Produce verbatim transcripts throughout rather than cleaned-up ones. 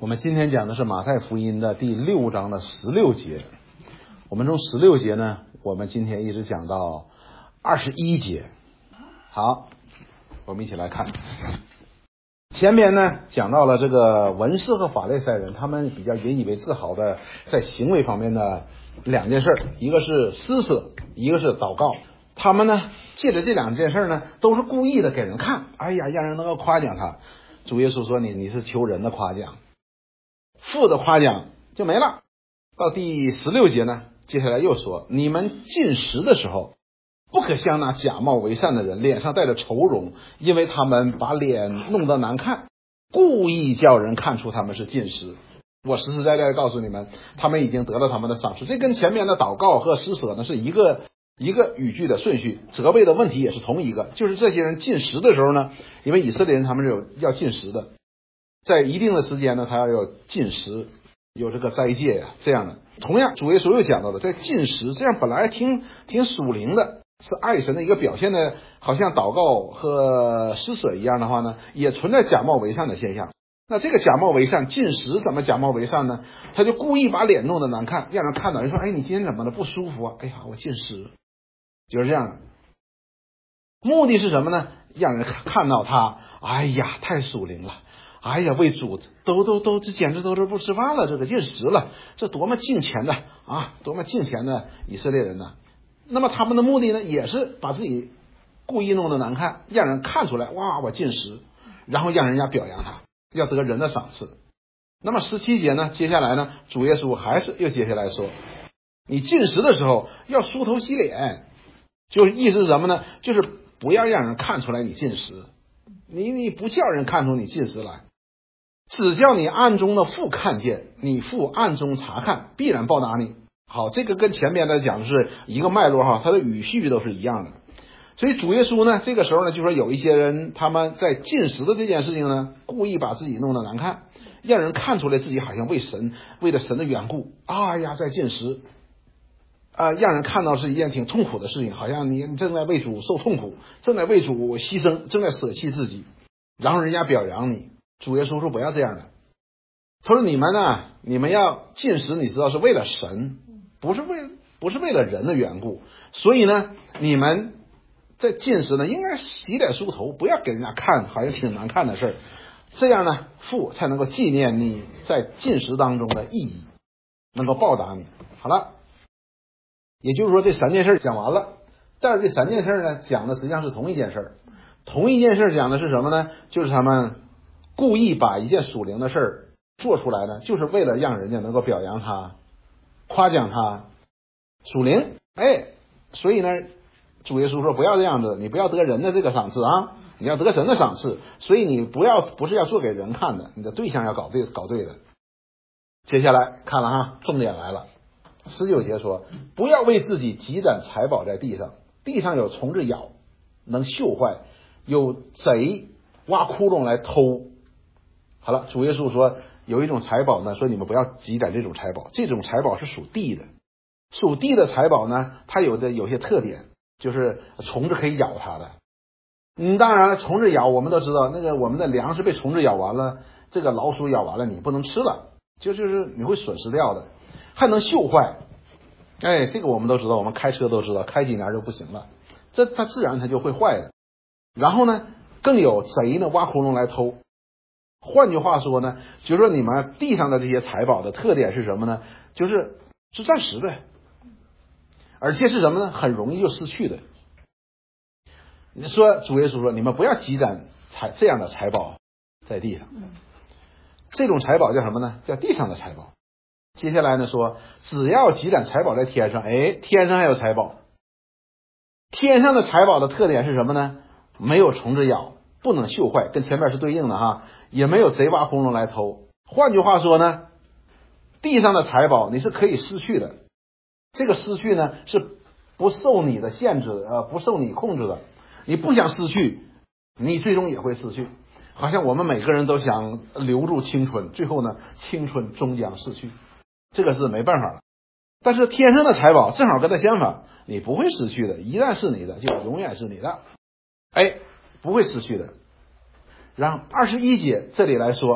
我们今天讲的是马太福音的第六章的十六节。我们从十六节呢，我们今天一直讲到二十一节。好，我们一起来看。前面呢讲到了这个文士和法利赛人，他们比较引以为自豪的在行为方面的两件事，一个是施舍，一个是祷告。他们呢借着这两件事呢，都是故意的给人看，哎呀，让人能够夸奖他。主耶稣说你你是求人的夸奖，父的夸奖就没了。到第十六节呢，接下来又说，你们进食的时候，不可像那假冒为善的人，脸上带着愁容，因为他们把脸弄得难看，故意叫人看出他们是进食。我实实在在告诉你们，他们已经得了他们的赏赐。这跟前面的祷告和施舍呢是一个一个语句的顺序，责备的问题也是同一个，就是这些人进食的时候呢，因为以色列人他们是有要进食的，在一定的时间呢，他要有进食，有这个斋戒呀、啊，这样的。同样，主耶稣又讲到了，在进食这样本来挺挺属灵的，是爱神的一个表现的，好像祷告和施舍一样的话呢，也存在假冒为善的现象。那这个假冒为善，进食怎么假冒为善呢？他就故意把脸弄得难看，让人看到人说，哎，你今天怎么的不舒服啊？哎呀，我进食，就是这样的。目的是什么呢？让人看到他，哎呀，太属灵了。哎呀，为主都都都，这简直都是不吃饭了，这个进食了，这多么敬虔的啊，多么敬虔的以色列人呢？那么他们的目的呢，也是把自己故意弄得难看，让人看出来，哇，我进食，然后让人家表扬他，要得人的赏赐。那么十七节呢，接下来呢，主耶稣还是又接下来说，你进食的时候要梳头洗脸，就是意思是什么呢？就是不要让人看出来你进食，你你不叫人看出你进食来。只叫你暗中的父看见，你父暗中查看，必然报答你。好，这个跟前面的讲的是一个脉络哈，它的语序都是一样的。所以主耶稣呢，这个时候呢，就说有一些人他们在进食的这件事情呢，故意把自己弄得难看，让人看出来自己好像为神为了神的缘故，哎呀，在进食啊、呃，让人看到是一件挺痛苦的事情，好像你正在为主受痛苦，正在为主牺牲，正在舍弃自己，然后人家表扬你。主耶稣说不要这样的，他说你们呢，你们要进食，你知道是为了神，不是为不是为了人的缘故，所以呢，你们在进食呢，应该洗脸梳头，不要给人家看好像挺难看的事儿，这样呢，父才能够纪念你在进食当中的意义，能够报答你。好了，也就是说这三件事讲完了，但是这三件事呢，讲的实际上是同一件事，同一件事讲的是什么呢？就是他们故意把一件属灵的事儿做出来呢，就是为了让人家能够表扬他，夸奖他，属灵。哎，所以呢，主耶稣说不要这样子，你不要得人的这个赏赐啊，你要得神的赏赐。所以你不要不是要做给人看的，你的对象要搞对搞对的。接下来看了哈，重点来了。十九节说，不要为自己积攒财宝在地上，地上有虫子咬，能锈坏，有贼挖窟窿来偷。好了，主耶稣说有一种财宝呢，说你们不要积攒这种财宝，这种财宝是属地的，属地的财宝呢，它有的有些特点，就是虫子可以咬它的。嗯，当然了，虫子咬我们都知道，那个我们的粮食被虫子咬完了，这个老鼠咬完了，你不能吃了，就就是你会损失掉的，还能锈坏。哎，这个我们都知道，我们开车都知道，开几年就不行了，这它自然它就会坏的。然后呢，更有贼呢挖窟窿来偷。换句话说呢，就是说你们地上的这些财宝的特点是什么呢？就是是暂时的，而且是什么呢？很容易就失去的。你说主耶稣说，你们不要积攒财这样的财宝在地上，这种财宝叫什么呢？叫地上的财宝。接下来呢说，只要积攒财宝在天上，哎，天上还有财宝。天上的财宝的特点是什么呢？没有虫子咬，不能锈坏，跟前面是对应的哈，也没有贼挖窟窿来偷。换句话说呢，地上的财宝你是可以失去的，这个失去呢是不受你的限制，呃，不受你控制的。你不想失去，你最终也会失去。好像我们每个人都想留住青春，最后呢，青春终将逝去，这个是没办法了。但是天上的财宝正好跟它相反，你不会失去的，一旦是你的，就永远是你的，哎，不会失去的。然后二十一节这里来说，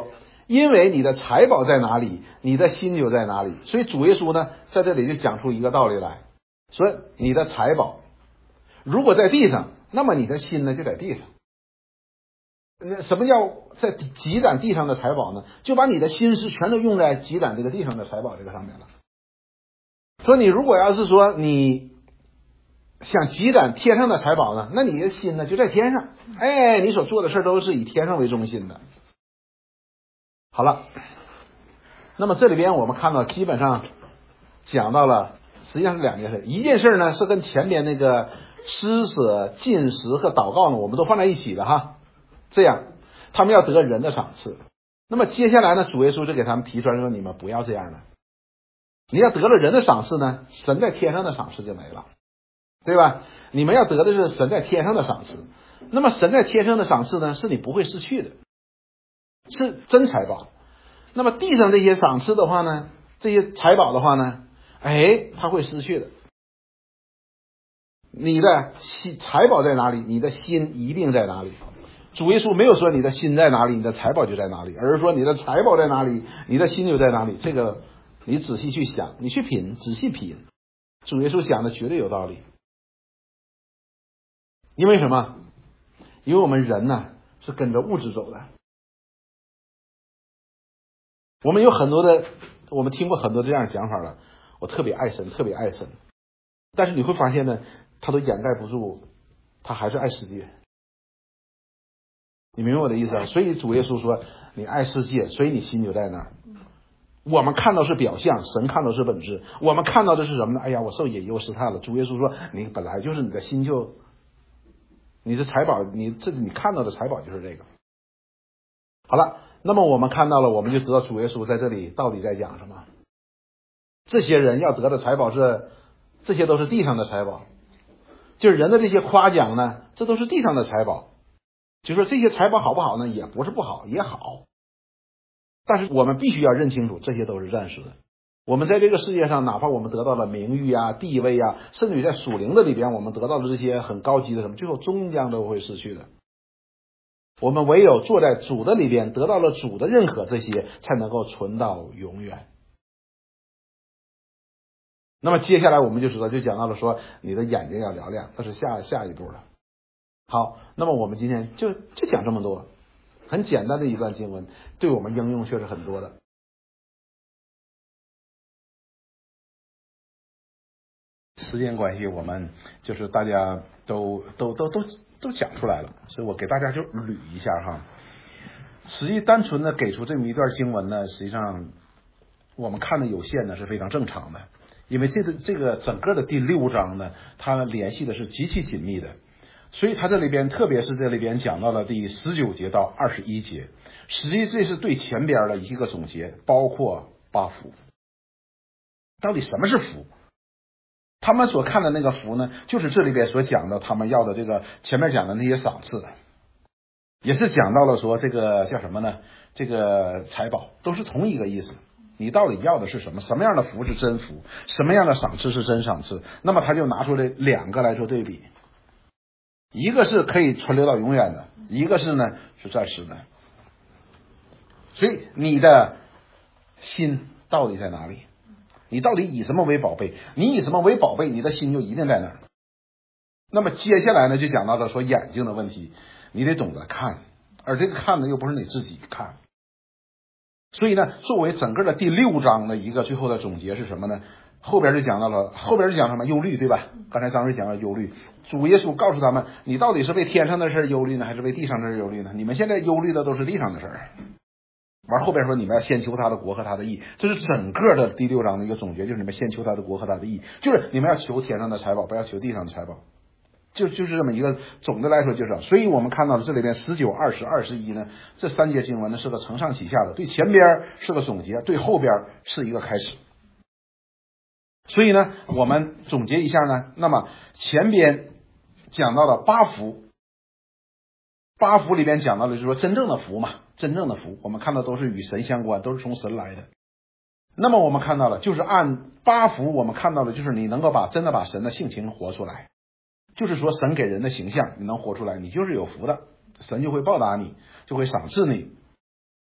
因为你的财宝在哪里，你的心就在哪里。所以主耶稣呢，在这里就讲出一个道理来，说你的财宝如果在地上，那么你的心呢就在地上。什么叫在积攒地上的财宝呢？就把你的心思全都用在积攒这个地上的财宝这个上面了。说你如果要是说你想积攒天上的财宝呢，那你的心呢就在天上，哎，你所做的事都是以天上为中心的。好了，那么这里边我们看到基本上讲到了，实际上是两件事。一件事呢是跟前边那个施舍、进食和祷告呢，我们都放在一起的哈。这样他们要得人的赏赐。那么接下来呢，主耶稣就给他们提出来说，你们不要这样的。你要得了人的赏赐呢，神在天上的赏赐就没了，对吧？你们要得的是神在天上的赏赐。那么神在天上的赏赐呢，是你不会失去的，是真财宝。那么地上这些赏赐的话呢，这些财宝的话呢，哎，它会失去的。你的心财宝在哪里，你的心一定在哪里。主耶稣没有说你的心在哪里，你的财宝就在哪里，而是说你的财宝在哪里，你的心就在哪里。这个你仔细去想，你去品，仔细品，主耶稣讲的绝对有道理。因为什么？因为我们人呢是跟着物质走的。我们有很多的，我们听过很多这样的讲法了。我特别爱神，特别爱神，但是你会发现呢，他都掩盖不住，他还是爱世界。你明白我的意思啊？所以主耶稣说你爱世界，所以你心就在那儿。我们看到是表象，神看到是本质。我们看到的是什么呢？哎呀，我受引诱试探了。主耶稣说你本来就是你的心就，你的财宝，你这你看到的财宝就是这个。好了，那么我们看到了，我们就知道主耶稣在这里到底在讲什么。这些人要得的财宝是，这些都是地上的财宝，就是人的这些夸奖呢，这都是地上的财宝。就说这些财宝好不好呢？也不是不好，也好。但是我们必须要认清楚，这些都是暂时的。我们在这个世界上，哪怕我们得到了名誉啊、地位啊，甚至于在属灵的里边，我们得到的这些很高级的什么，最后终将都会失去的。我们唯有坐在主的里边，得到了主的认可，这些才能够存到永远。那么接下来我们就知道，就讲到了说你的眼睛要嘹亮，这是下下一步了。好，那么我们今天就就讲这么多，很简单的一段经文，对我们应用却是很多的。时间关系，我们就是大家都都都都都讲出来了，所以我给大家就捋一下哈。实际单纯的给出这么一段经文呢，实际上我们看的有限呢是非常正常的，因为这个这个整个的第六章呢，它联系的是极其紧密的。所以他这里边，特别是这里边讲到了第十九节到二十一节，实际这是对前边的一个总结，包括八福。到底什么是福？他们所看的那个福呢，就是这里边所讲的他们要的这个前面讲的那些赏赐，也是讲到了说这个叫什么呢？这个财宝都是同一个意思。你到底要的是什么？什么样的福是真福？什么样的赏赐是真赏赐？那么他就拿出来两个来做对比。一个是可以存留到永远的，一个是呢是暂时的。所以你的心到底在哪里？你到底以什么为宝贝？你以什么为宝贝，你的心就一定在那儿。那么接下来呢，就讲到了说眼睛的问题，你得懂得看，而这个看呢又不是你自己看。所以呢，作为整个的第六章的一个最后的总结是什么呢？后边就讲到了，后边是讲什么？忧虑，对吧？刚才张瑞讲了忧虑，主耶稣告诉他们，你到底是为天上的事忧虑呢，还是为地上的事忧虑呢？你们现在忧虑的都是地上的事儿。完后边说你们要先求他的国和他的义，这是整个的第六章的一个总结，就是你们先求他的国和他的义，就是你们要求天上的财宝，不要求地上的财宝，就就是这么一个，总的来说就是。所以我们看到了这里边十九、二十、二十一呢，这三节经文呢是个承上启下的，对前边是个总结，对后边是一个开始。所以呢，我们总结一下呢，那么前边讲到了八福，八福里边讲到的就是说真正的福嘛，真正的福，我们看到都是与神相关，都是从神来的。那么我们看到了，就是按八福，我们看到的就是你能够把真的把神的性情活出来，就是说神给人的形象你能活出来，你就是有福的，神就会报答你，就会赏赐你。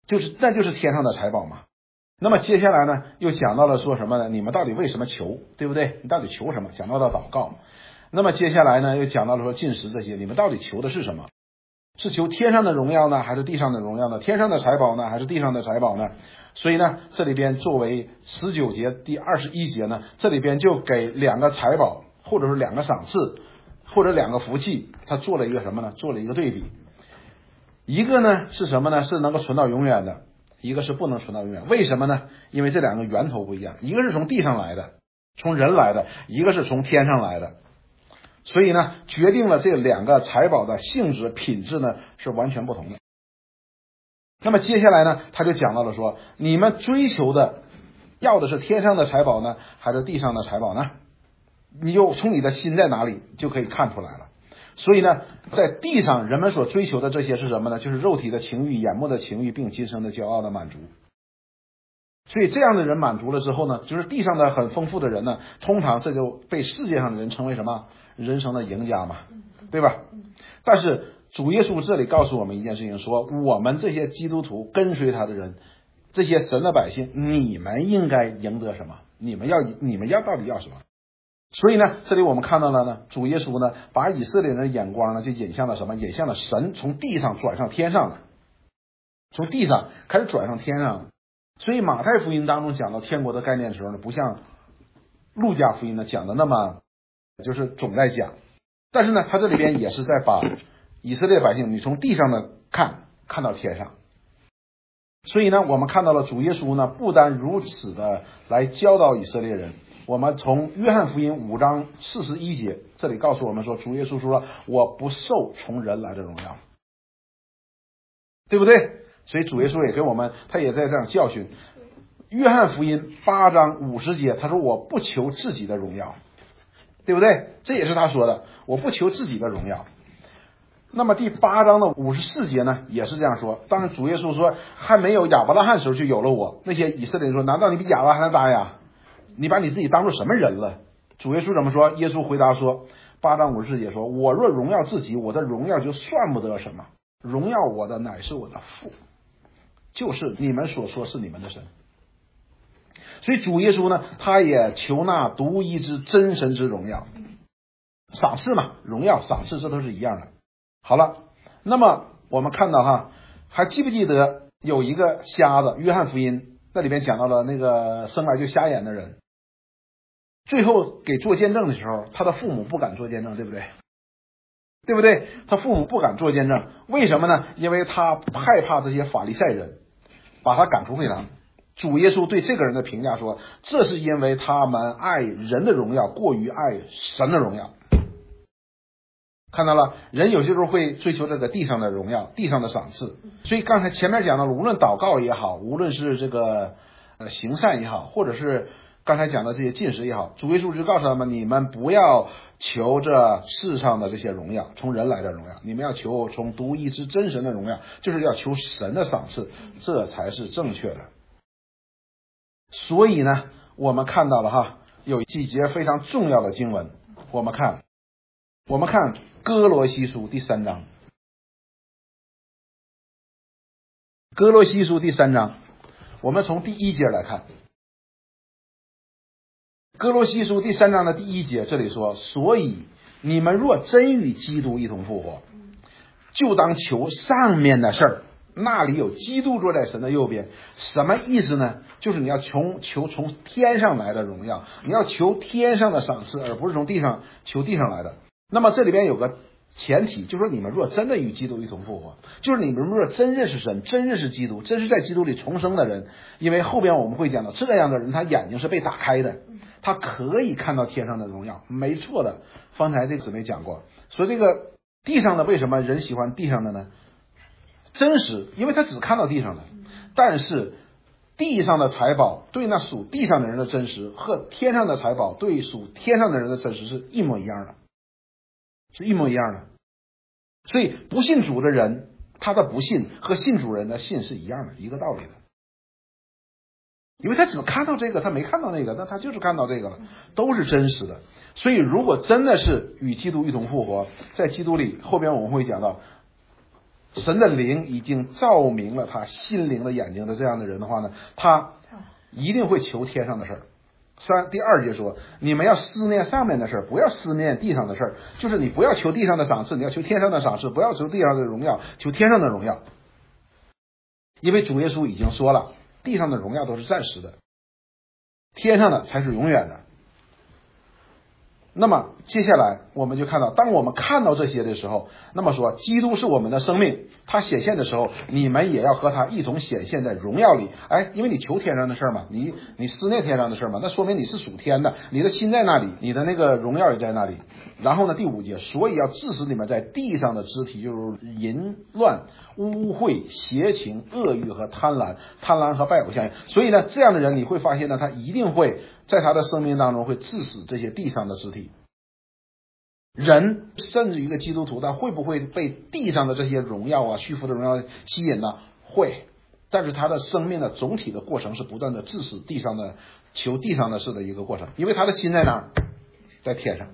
就是那就是天上的财宝嘛。那么接下来呢，又讲到了说什么呢？你们到底为什么求，对不对？你到底求什么？讲到了祷告。那么接下来呢，又讲到了说进食这些，你们到底求的是什么？是求天上的荣耀呢，还是地上的荣耀呢？天上的财宝呢，还是地上的财宝呢？所以呢，这里边作为十九节第二十一节呢，这里边就给两个财宝，或者是两个赏赐，或者两个福气，他做了一个什么呢？做了一个对比。一个呢是什么呢？是能够存到永远的，一个是不能存到永远。为什么呢？因为这两个源头不一样，一个是从地上来的，从人来的，一个是从天上来的。所以呢，决定了这两个财宝的性质品质呢是完全不同的。那么接下来呢，他就讲到了说，你们追求的要的是天上的财宝呢，还是地上的财宝呢？你就从你的心在哪里就可以看出来了。所以呢，在地上人们所追求的这些是什么呢？就是肉体的情欲、眼目的情欲，并今生的骄傲的满足。所以这样的人满足了之后呢，就是地上的很丰富的人呢，通常这就被世界上的人称为什么？人生的赢家嘛，对吧？但是主耶稣这里告诉我们一件事情，说我们这些基督徒跟随他的人，这些神的百姓，你们应该赢得什么？你们要你们要到底要什么？所以呢，这里我们看到了呢，主耶稣呢，把以色列人的眼光呢，就引向了什么？引向了神从地上转上天上了，从地上开始转上天上了。所以马太福音当中讲到天国的概念的时候呢，不像路加福音呢讲的那么就是总在讲，但是呢，他这里边也是在把以色列百姓，你从地上的看看到天上。所以呢，我们看到了主耶稣呢，不单如此的来教导以色列人。我们从约翰福音五章四十一节这里告诉我们说，主耶稣说我不受从人来的荣耀，对不对？所以主耶稣也给我们，他也在这样教训。约翰福音八章五十节他说我不求自己的荣耀，对不对？这也是他说的，我不求自己的荣耀。那么第八章的五十四节呢，也是这样说。当时主耶稣说，还没有亚伯拉罕时候就有了我。那些以色列人说，难道你比亚伯拉罕大呀？你把你自己当做什么人了？主耶稣怎么说？耶稣回答说，八章五十四节说，我若荣耀自己，我的荣耀就算不得什么，荣耀我的乃是我的父，就是你们所说是你们的神。所以主耶稣呢，他也求那独一之真神之荣耀，赏赐嘛，荣耀赏赐这都是一样的。好了，那么我们看到哈，还记不记得有一个瞎子？约翰福音那里边讲到了那个生来就瞎眼的人，最后给做见证的时候，他的父母不敢做见证，对不对？对不对？他父母不敢做见证，为什么呢？因为他害怕这些法利赛人把他赶出会堂。主耶稣对这个人的评价说，这是因为他们爱人的荣耀过于爱神的荣耀。看到了，人有些时候会追求这个地上的荣耀，地上的赏赐。所以刚才前面讲到了，无论祷告也好，无论是这个呃行善也好，或者是刚才讲的这些进食也好，主耶稣就告诉他们，你们不要求这世上的这些荣耀，从人来的荣耀，你们要求从独一之真神的荣耀，就是要求神的赏赐，这才是正确的。所以呢，我们看到了哈，有几节非常重要的经文，我们看，我们看哥罗西书第三章，哥罗西书第三章，我们从第一节来看。哥罗西书第三章的第一节，这里说，所以你们若真与基督一同复活，就当求上面的事儿，那里有基督坐在神的右边。什么意思呢？就是你要求求从天上来的荣耀，你要求天上的赏赐，而不是从地上求地上来的。那么这里边有个前提，就是说你们若真的与基督一同复活，就是你们若真认识神，真认识基督，真是在基督里重生的人。因为后边我们会讲到，这样的人他眼睛是被打开的，他可以看到天上的荣耀。没错的，方才这姊妹讲过，说这个地上的为什么人喜欢地上的呢？真实，因为他只看到地上的。但是地上的财宝对那属地上的人的真实，和天上的财宝对属天上的人的真实是一模一样的，是一模一样的。所以不信主的人，他的不信和信主人的信是一样的，一个道理的。因为他只看到这个，他没看到那个，那他就是看到这个了，都是真实的。所以如果真的是与基督一同复活，在基督里，后边我们会讲到， 神的灵已经照明了他心灵的眼睛的这样的人的话呢，他一定会求天上的事儿。三第二节说，你们要思念上面的事儿，不要思念地上的事儿。就是你不要求地上的赏赐，你要求天上的赏赐，不要求地上的荣耀，求天上的荣耀。因为主耶稣已经说了，地上的荣耀都是暂时的，天上的才是永远的。那么接下来我们就看到，当我们看到这些的时候，那么说基督是我们的生命，他显现的时候，你们也要和他一同显现在荣耀里。哎，因为你求天上的事嘛，你你思念天上的事嘛，那说明你是属天的，你的心在那里，你的那个荣耀也在那里。然后呢，第五节，所以要致使你们在地上的肢体，就是淫乱、污秽、邪情、恶欲和贪婪，贪婪和拜偶像。所以呢，这样的人你会发现呢，他一定会在他的生命当中会致使这些地上的肢体。人甚至一个基督徒，他会不会被地上的这些荣耀啊、虚浮的荣耀吸引呢？会，但是他的生命的总体的过程是不断的致使地上的求地上的事的一个过程，因为他的心在哪儿？在天上。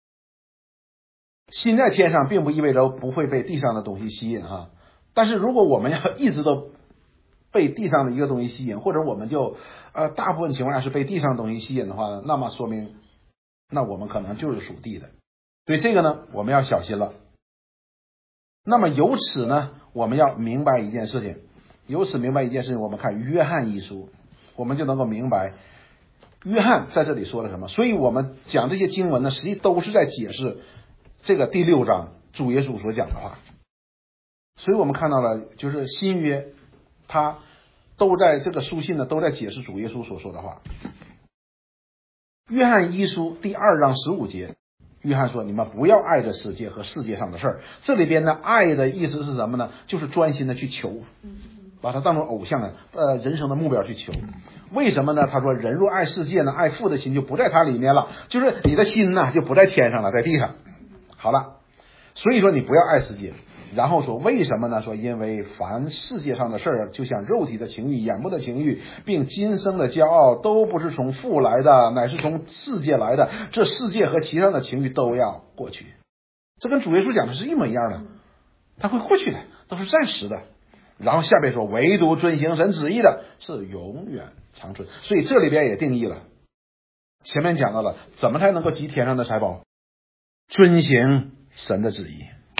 心在天上并不意味着不会被地上的东西吸引哈，但是如果我们要一直都被地上的一个东西吸引，或者我们就呃大部分情况下是被地上的东西吸引的话，那么说明那我们可能就是属地的。所以这个呢，我们要小心了。那么由此呢，我们要明白一件事情，由此明白一件事情，我们看约翰一书，我们就能够明白约翰在这里说了什么。所以我们讲这些经文呢，实际都是在解释这个第六章主耶稣所讲的话。所以我们看到了，就是新约他都在这个书信呢都在解释主耶稣所说的话。约翰一书第二章十五节，约翰说，你们不要爱这世界和世界上的事儿。这里边呢，爱的意思是什么呢？就是专心的去求，把它当成偶像的呃人生的目标去求。为什么呢？他说，人若爱世界呢，爱父的心就不在他里面了，就是你的心呢就不在天上了，在地上。好了，所以说你不要爱世界。然后说为什么呢？说因为凡世界上的事儿，就像肉体的情欲、眼目的情欲，并今生的骄傲，都不是从父来的，乃是从世界来的。这世界和其上的情欲都要过去。这跟主耶稣讲的是一模一样的，它会过去的，都是暂时的。然后下边说，唯独遵行神旨意的是永远长存。所以这里边也定义了，前面讲到了怎么才能够集天上的财宝，遵行神的旨意。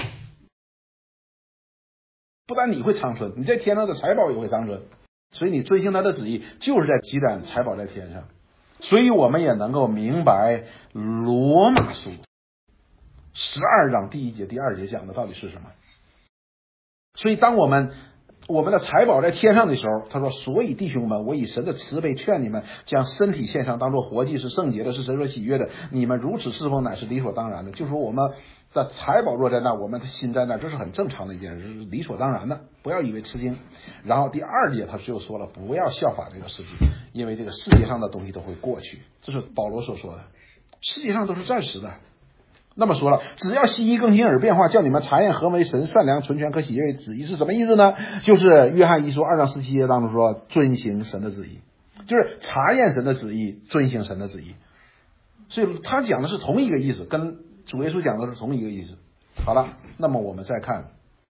不但你会长存，你在天上的财宝也会长存。所以你遵行他的旨意，就是在积攒财宝在天上。所以我们也能够明白罗马书十二章第一节第二节讲的到底是什么。所以当我们我们的财宝在天上的时候，他说，所以弟兄们，我以神的慈悲劝你们，将身体献上，当作活祭，是圣洁的，是神所喜悦的。你们如此侍奉，乃是理所当然的。就是说我们的财宝若在那，我们的心在那，这是很正常的一件事，是理所当然的，不要以为吃惊。然后第二节他就说了，不要效法这个世界，因为这个世界上的东西都会过去。这是保罗所说的，世界上都是暂时的。那么说了，只要心意更新而变化，叫你们查验何为神善良纯全可喜悦的旨意，是什么意思呢？就是约翰一书二章十七节当中说，遵行神的旨意，就是查验神的旨意，遵行神的旨意。所以他讲的是同一个意思，跟主耶稣讲的是同一个意思。好了，那么我们再看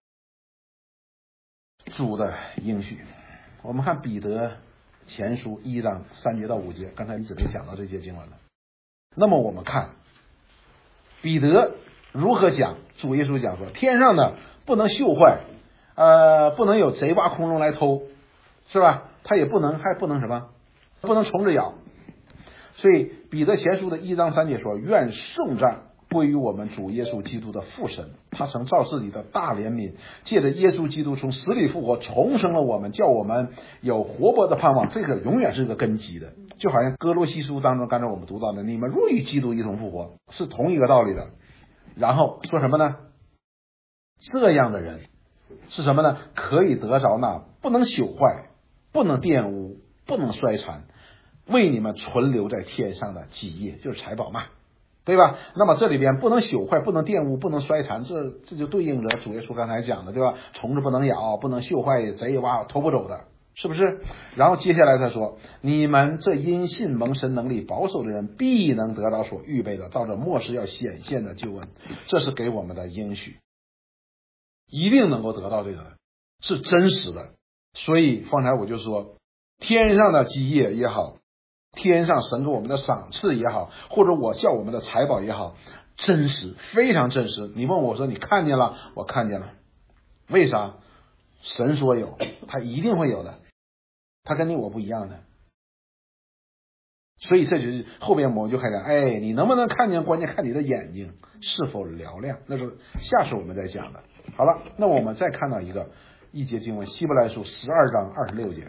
主的应许。我们看彼得前书一章三节到五节，刚才一直没讲到这些经文了。那么我们看彼得如何讲，主耶稣讲说，天上的不能锈坏，呃，不能有贼挖空中来偷，是吧？他也不能，还不能什么？不能虫子咬。所以彼得前书的一章三节说，愿颂赞归于我们主耶稣基督的父神，他曾照自己的大怜悯，借着耶稣基督从死里复活，重生了我们，叫我们有活泼的盼望。这个永远是个根基的，就好像哥罗西书当中刚才我们读到的，你们若与基督一同复活，是同一个道理的。然后说什么呢？这样的人是什么呢？可以得着那不能朽坏，不能玷污，不能衰残，为你们存留在天上的基业，就是财宝嘛，对吧？那么这里边不能朽坏，不能玷污，不能衰残，这这就对应着主耶稣刚才讲的，对吧？虫子不能咬，不能锈坏，贼也挖偷不走的，是不是？然后接下来他说，你们这因信蒙神能力保守的人，必能得到所预备的，到这末世要显现的救恩，这是给我们的应许。 一定能够得到这个的，是真实的。所以方才我就说，天上的基业也好，天上神给我们的赏赐也好，或者我叫我们的财宝也好，真实，非常真实。你问我说你看见了？我看见了。为啥？神说有，他一定会有的，他跟你我不一样的。所以这就是后边我们就开讲，哎，你能不能看见？关键看你的眼睛是否嘹亮，那是下次我们再讲的。好了，那我们再看到一个一节经文，希伯来书十二章二十六节。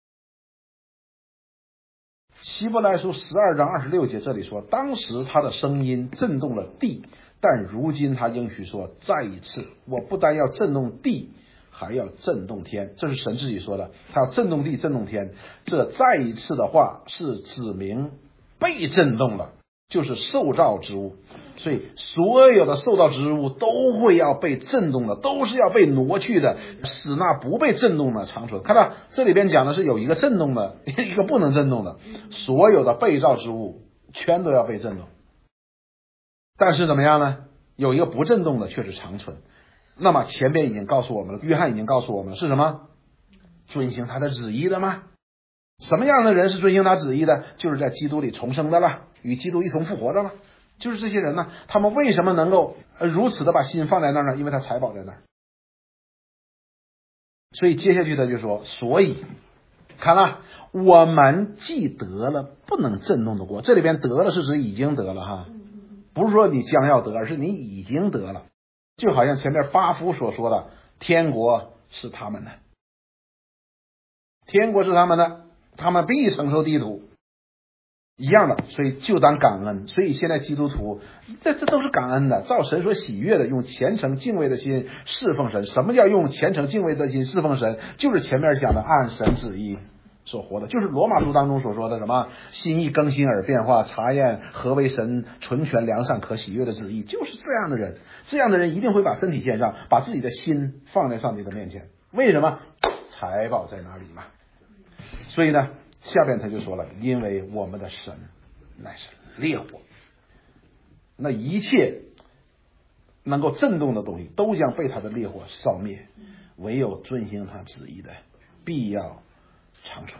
希伯来书十二章二十六节这里说，当时他的声音震动了地，但如今他应许说，再一次，我不但要震动地，还要震动天。这是神自己说的，他要震动地，震动天。这再一次的话是指明被震动了，就是受造之物。所以所有的受造之物都会要被震动的，都是要被挪去的，使那不被震动的长存。看到这里边讲的是有一个震动的，一个不能震动的，所有的被造之物全都要被震动。但是怎么样呢？有一个不震动的却是长存。那么前边已经告诉我们了，约翰已经告诉我们了，是什么？遵行他的旨意的吗？什么样的人是遵行他旨意的？就是在基督里重生的了，与基督一同复活的了。就是这些人呢，他们为什么能够如此的把心放在那儿呢？因为他财宝在那儿。所以接下去他就说，所以看了，我们既得了不能震动的国，这里边得了是指已经得了哈，不是说你将要得，而是你已经得了。就好像前面八福所说的，天国是他们的，天国是他们的，他们必承受地土一样的，所以就当感恩。所以现在基督徒这这都是感恩的，照神所喜悦的，用虔诚敬畏的心侍奉神。什么叫用虔诚敬畏的心侍奉神？就是前面讲的按神旨意所活的，就是罗马书当中所说的什么心意更新而变化，查验何为神纯全良善可喜悦的旨意，就是这样的人。这样的人一定会把身体献上，把自己的心放在上帝的面前。为什么？财宝在哪里嘛？所以呢，下边他就说了，因为我们的神乃是烈火，那一切能够震动的东西都将被他的烈火烧灭，唯有遵行他旨意的必要长存。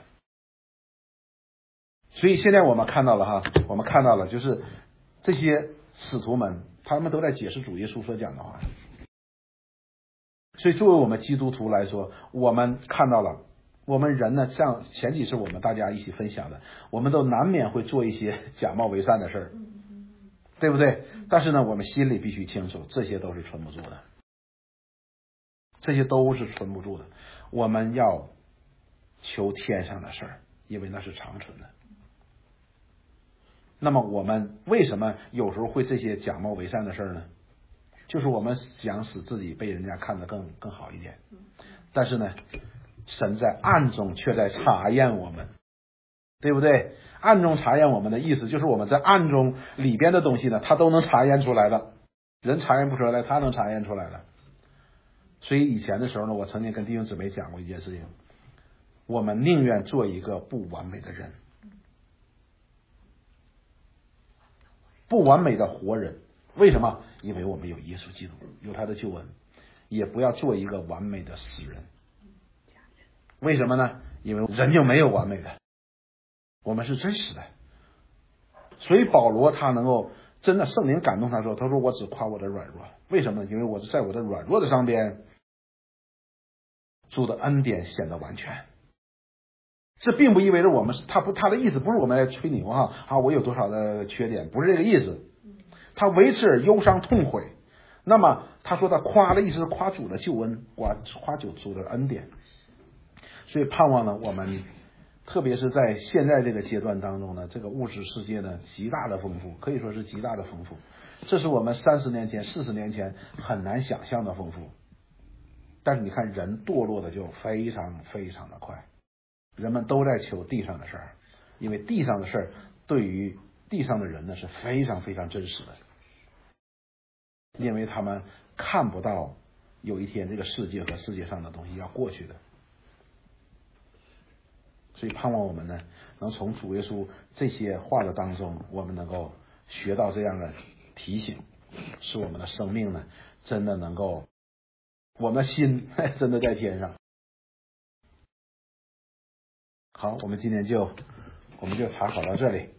所以现在我们看到了哈，我们看到了就是这些使徒们，他们都在解释主耶稣所讲的话。所以作为我们基督徒来说，我们看到了，我们人呢，像前几次我们大家一起分享的，我们都难免会做一些假冒为善的事儿，对不对？但是呢，我们心里必须清楚，这些都是存不住的，这些都是存不住的。我们要求天上的事儿，因为那是长存的。那么我们为什么有时候会这些假冒为善的事儿呢？就是我们想使自己被人家看得更更好一点，但是呢，神在暗中却在查验我们，对不对？暗中查验我们的意思就是我们在暗中里边的东西呢，他都能查验出来的，人查验不出来，他能查验出来的。所以以前的时候呢，我曾经跟弟兄姊妹讲过一件事情，我们宁愿做一个不完美的人，不完美的活人。为什么？因为我们有耶稣基督，有他的救恩。也不要做一个完美的诗人。为什么呢？因为人就没有完美的，我们是真实的。所以保罗他能够真的圣灵感动他说，他说我只夸我的软弱。为什么呢？因为我是在我的软弱的上边，主的恩典显得完全。这并不意味着我们他不他的意思不是我们来吹牛哈啊，我有多少的缺点，不是这个意思。他为此而忧伤痛悔。那么他说他夸的意思是夸主的救恩，夸夸主主的恩典。所以盼望呢，我们特别是在现在这个阶段当中呢，这个物质世界呢极大的丰富，可以说是极大的丰富。这是我们三十年前、四十年前很难想象的丰富。但是你看，人堕落的就非常非常的快，人们都在求地上的事儿，因为地上的事儿对于地上的人呢是非常非常真实的，因为他们看不到有一天这个世界和世界上的东西要过去的。所以盼望我们呢，能从主耶稣这些话的当中，我们能够学到这样的提醒，使我们的生命呢，真的能够我们心真的在天上。好，我们今天就我们就查考到这里。